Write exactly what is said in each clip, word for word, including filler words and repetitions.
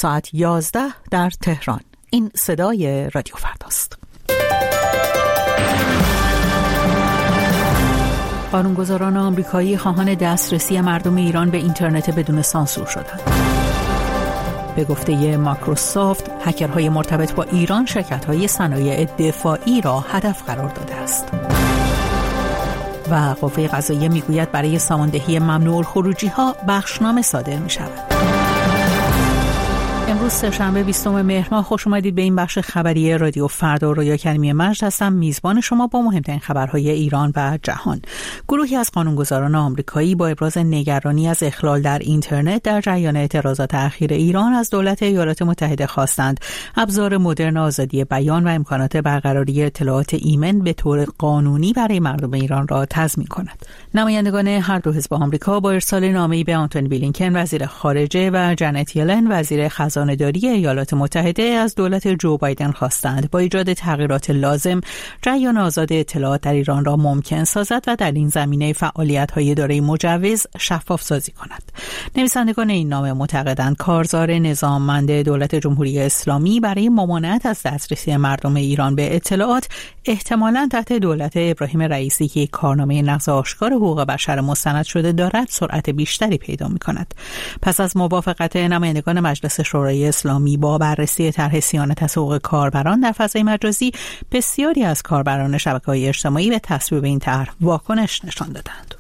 ساعت یازده در تهران. این صدای رادیو فرداست. قانونگذاران آمریکایی خواهان دسترسی مردم ایران به اینترنت بدون سانسور شدند. به گفته مایکروسافت، هکرهای مرتبط با ایران شرکت‌های صنایع دفاعی را هدف قرار داده است. و قوه قضاییه میگوید برای ساماندهی ممنوع الخروجی‌ها بخشنامه صادر می‌شود. امروز سه‌شنبه بیستم مهر ماه، خوش اومدید به این بخش خبری رادیو فردا. رویا کریمی مجد هستم، میزبان شما با مهمترین خبرهای ایران و جهان. گروهی از قانونگذاران آمریکایی با ابراز نگرانی از اخلال در اینترنت در جریان اعتراضات اخیر ایران از دولت ایالات متحده خواستند ابزار مدرن آزادی بیان و امکانات برقراری اطلاعات ایمن به طور قانونی برای مردم ایران را تضمین کند. نمایندگان هر دو حزب آمریکا با ارسال نامه‌ای به آنتونی بلینکن وزیر خارجه و جنت یلن وزیر خزانه‌داری ایالات متحده از دولت جو بایدن خواستند با ایجاد تغییرات لازم جریان آزاد اطلاعات در ایران را ممکن سازد و در این زمینه فعالیت‌های دارای مجوز شفاف سازی کند. نویسندگان این نامه معتقدند کارزار نظاممند دولت جمهوری اسلامی برای ممانعت از دسترسی مردم ایران به اطلاعات احتمالاً تحت دولت ابراهیم رئیسی که کارنامه نقض آشکار حقوق بشر مستند شده دارد سرعت بیشتری پیدا می‌کند. پس از موافقت نمایندگان مجلس شورای اسلامی با بررسی طرح صیانت از حقوق کاربران در فضای مجازی، بسیاری از کاربران شبکه‌های اجتماعی به تصویب این طرح واکنش نشان دادند.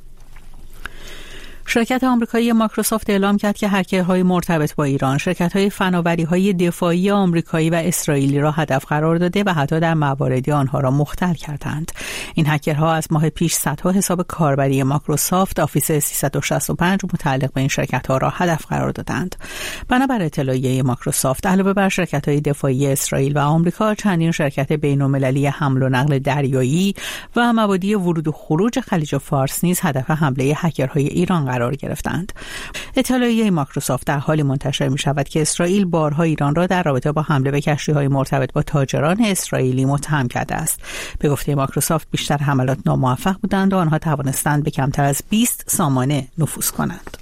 شرکت آمریکایی مایکروسافت اعلام کرد که هکرهای مرتبط با ایران شرکت‌های فناوری‌های دفاعی آمریکایی و اسرائیلی را هدف قرار داده و حتی در مواردی آنها را مختل کردند. این هکرها از ماه پیش صدها حساب کاربری مایکروسافت آفیس سیصد و شصت و پنج متعلق به این شرکت‌ها را هدف قرار دادند. بنابر اطلاعیه مایکروسافت، علاوه بر شرکت‌های دفاعی اسرائیل و آمریکا، چندین شرکت بین‌المللی حمل و نقل دریایی و مبادی ورود و خروج خلیج فارس نیز هدف حمله هکرهای ایران قرار گرفتند. اطلاعیه مایکروسافت در حالی منتشر می شود که اسرائیل بارها ایران را در رابطه با حمله به کشتی‌های مرتبط با تاجران اسرائیلی متهم کرده است. به گفته مایکروسافت، بیشتر حملات ناموفق بودند و آنها توانستند به کمتر از بیست سامانه نفوذ کنند.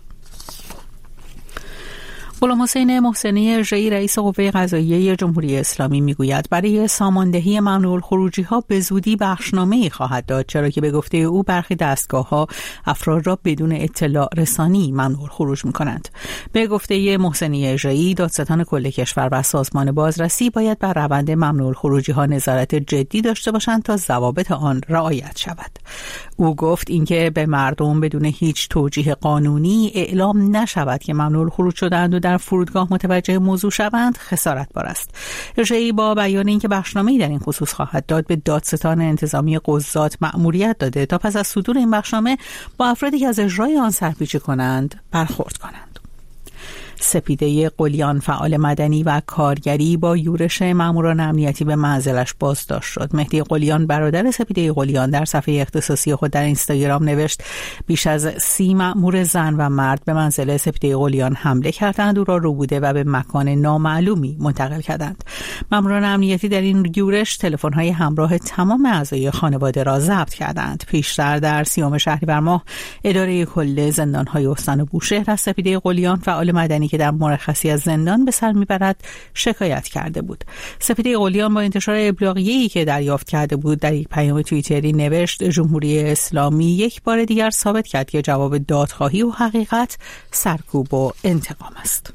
غلام حسین محسنی اژه‌ای رئیس قوه قضاییه جمهوری اسلامی میگوید برای ساماندهی ممنوع الخروجی‌ها به زودی بخشنامه‌ای خواهد داد، چرا که به گفته او برخی دستگاه‌ها افراد را بدون اطلاع رسانی ممنوع الخروج می‌کنند. به گفته محسنی اژه‌ای، دادستان کل کشور و سازمان بازرسی باید بر روند ممنوع الخروجی‌ها نظارت جدی داشته باشند تا ضوابط آن رعایت شود. او گفت اینکه به مردم بدون هیچ توجیه قانونی اعلام نشود که ممنوع الخروج شدند و در فرودگاه متوجه موضوع شوند خسارتبار است. اژه‌ای با بیان اینکه بخشنامه‌ای در این خصوص خواهد داد، به دادستان انتظامی قضات مأموریت داده تا پس از صدور این بخشنامه با افرادی که از اجرای آن سرپیچی کنند برخورد کنند. سپیده قلیان، فعال مدنی و کارگری، با یورش ماموران امنیتی به منزلش بازداشت شد. مهدی قلیان، برادر سپیده قلیان، در صفحه اختصاصی خود در اینستاگرام نوشت بیش از سی مامور زن و مرد به منزل سپیده قلیان حمله کردند، او را ربوده و به مکان نامعلومی منتقل کردند. ماموران امنیتی در این یورش تلفن‌های همراه تمام اعضای خانواده را ضبط کردند. پیشتر در سیوم شهریور ماه، اداره کل زندان‌های استان بوشهر از سپیده قلیان، فعال مدنی که در مرخصی از زندان به سر میبرد، شکایت کرده بود. سپیده قلیان با انتشار ابلاغیه‌ای که دریافت کرده بود در یک پیام توییتری نوشت جمهوری اسلامی یک بار دیگر ثابت کرد که جواب دادخواهی و حقیقت سرکوب و انتقام است.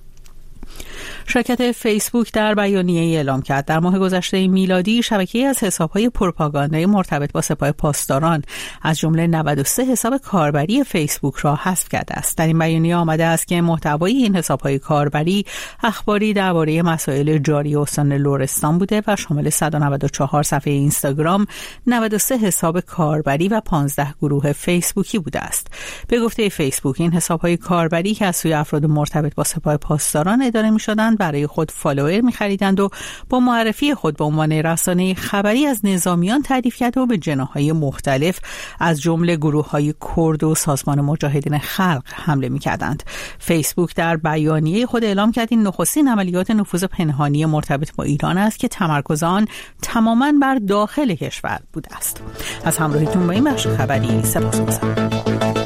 شرکت فیسبوک در بیانیه‌ای اعلام کرد در ماه گذشته میلادی شبکه‌ای از حساب‌های پروپاگاندایی مرتبط با سپاه پاسداران از جمله نود و سه حساب کاربری فیسبوک را حذف کرده است. در این بیانیه آمده است که محتوای این حساب‌های کاربری اخباری درباره مسائل جاری استان لرستان بوده و شامل صد و نود و چهار صفحه اینستاگرام، نود و سه حساب کاربری و پانزده گروه فیسبوکی بوده است. به گفته فیسبوک، این حساب‌های کاربری که از سوی افراد مرتبط با سپاه پاسداران اداره می‌شدند برای خود فالوور می‌خریدند و با معرفی خود به عنوان رسانه خبری از نظامیان تعریف کرده و به جناح‌های مختلف از جمله گروه‌های کرد و سازمان مجاهدین خلق حمله می‌کردند. فیسبوک در بیانیه خود اعلام کرد این نخستین عملیات نفوذ پنهانی مرتبط با ایران است که تمرکز آن تماماً بر داخل کشور بوده است. از همراهیتون با این بخش خبری سپاسگزارم.